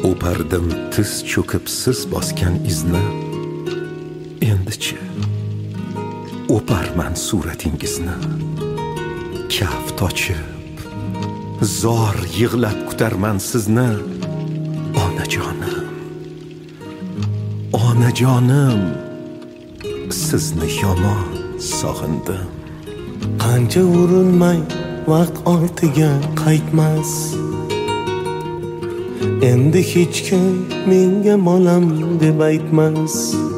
o'pardim tiz cho'kib siz bosgan izni. Endi-chi o'parman suratingizni. Kaft ochib zor yig'lab kutarman sizni. Onajonim, sizni yomon sog'indim. Qancha urinmay vaqt ortiga qaytmas. Endi hech kim menga bolam deb aytmas.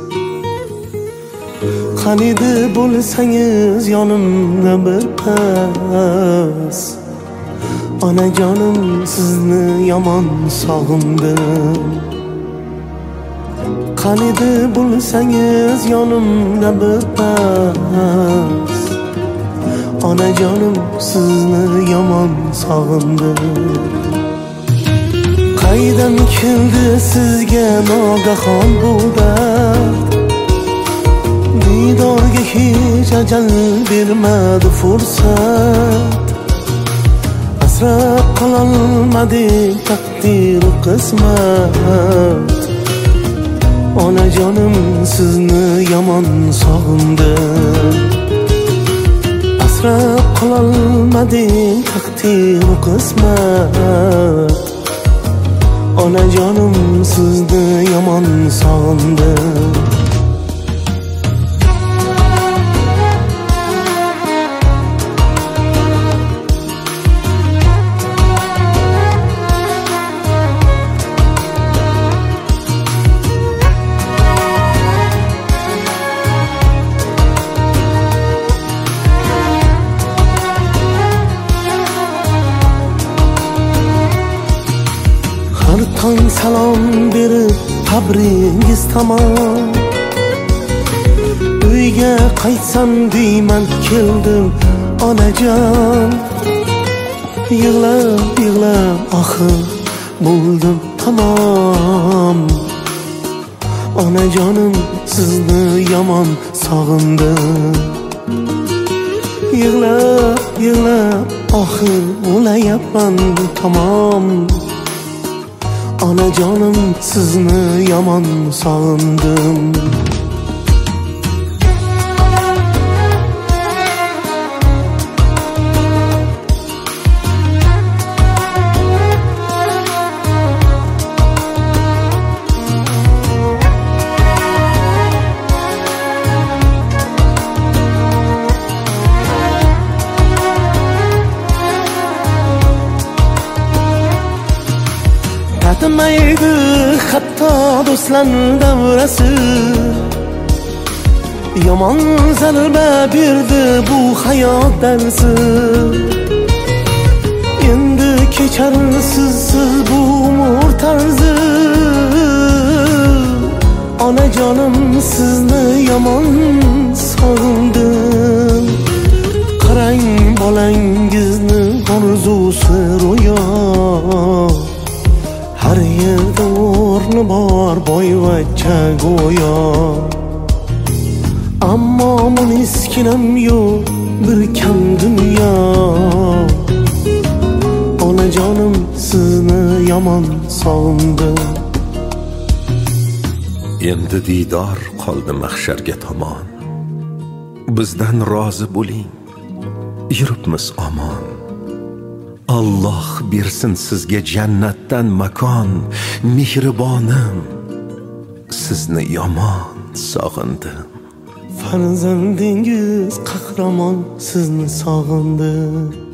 Qanida bo'lsangiz yonimda bir pas. Onajonim, sizni yomon sog'indim. Qanida bo'lsangiz yonimda bir pas. Onajonim, sizni yomon sog'indim. Qaydan keldi sizga nogahon bu dard? Didorga hech ajal bermadi fursat. Asrab qololmadik taqdir qismat. Onajonim, sizni yomon sog'indim. Asrab qololmadik taqdir qismat. Onajonim, sizni yomon sog'indim. Har tong salom berib qabringiz tomon uyga qaytsam deyman keldim onajon. Yig'lab yig'lab oxir bo'ldim tamom. Onajonim, sizni yomon sog'indim. Yig'lab yig'lab oxir bo'layapman tamom. Onajonim, sizni yomon sog'indim. Tatimaydi hatto do'stlar davrasi. Yomon zarba berdi bu hayot darsi. Endi kecharsiz siz bu umr tarzi. Onajonim, sizni yomon sog'indim. Qarang bolangizni orzusi ro'yo. Har yerda o'rni bor boyvachcha go'yo. Ammo miskinam yo'q bir kam dunyo. Onajonim, sizni yomon sog'indim. Endi didor qoldi mahsharga tomon. Bizdan rozi bo'ling, yuribmiz omon. Alloh bersin sizga jannatdan makon. Mehribonim, sizni yomon sog'indim. Farzandingiz qahramon, sizni sog'indim.